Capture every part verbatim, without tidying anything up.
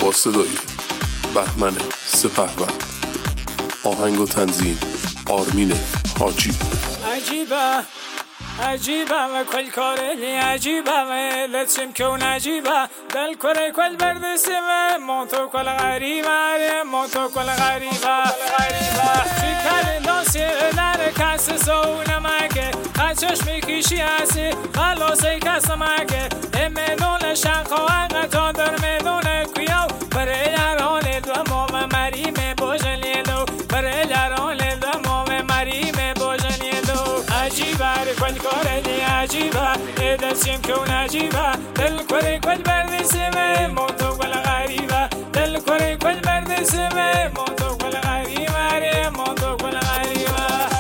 با صدای بهمن سپهبد، آهنگ و تنظیم آرمین حاجی. عجیبه عجیبه و کل کاری عجیبه و لطشم کون عجیبه دل کره کل بردسمه موتو کل غریبه موتو کل غریبه شکل داسی نر کس سونه مگه خچش میکشی هستی خلاصی کس مگه امنون شنخو اقتا در میدونه کیاو برای هر حال دو مام مریم بوجلیلو برای هر حال دو مام مریم بوجلیلو عجیبه کل کاری عجیبه دستیم کون عجیبه دل کره کل بردسمه موتو کل غریبه دل کره کل بردسمه موتو کل غریبه موتو کل غریبه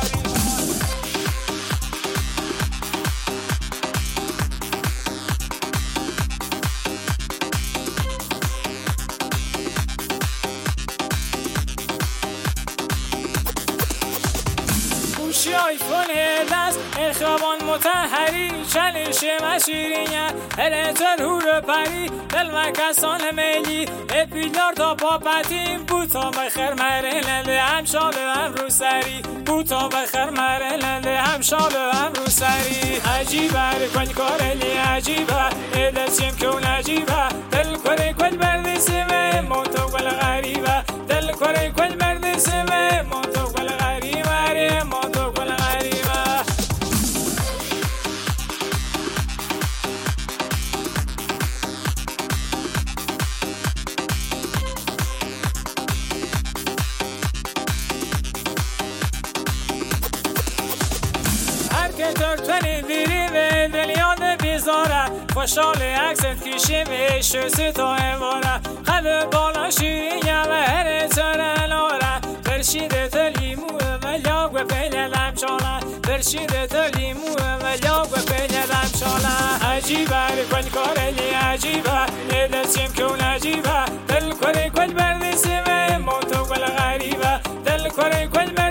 گوشی آیفون دست اخوان متحری چلش مشیرینه هرتر هور پری دل مکسان میلی اپیلار تا پاپتیم بوتا بخیر مرلنده هم شال هم رو سری بوتا بخیر مرلنده هم شال هم رو سری عجیبه کل کارلی عجیبه دستیم کون عجیبه دل کره کل بردسمه موتو کل غریبه دل کره کل بردسمه موتو کل غریبه موتو کل غریبه که ترتنی دیری به دل یاد بیزاره خوشحال عکست کشی میشه سی تا اماره قلب بالا شیرینه و هر ترلاره فرشید تلیمو و لاغ و پیلم شاله فرشید تلیمو و لاغ و پیلم شاله عجیبه کل کارلی عجیبه دستیم کون عجیبه دل کره کل بردسمه موتو کل غریبه دل کره کل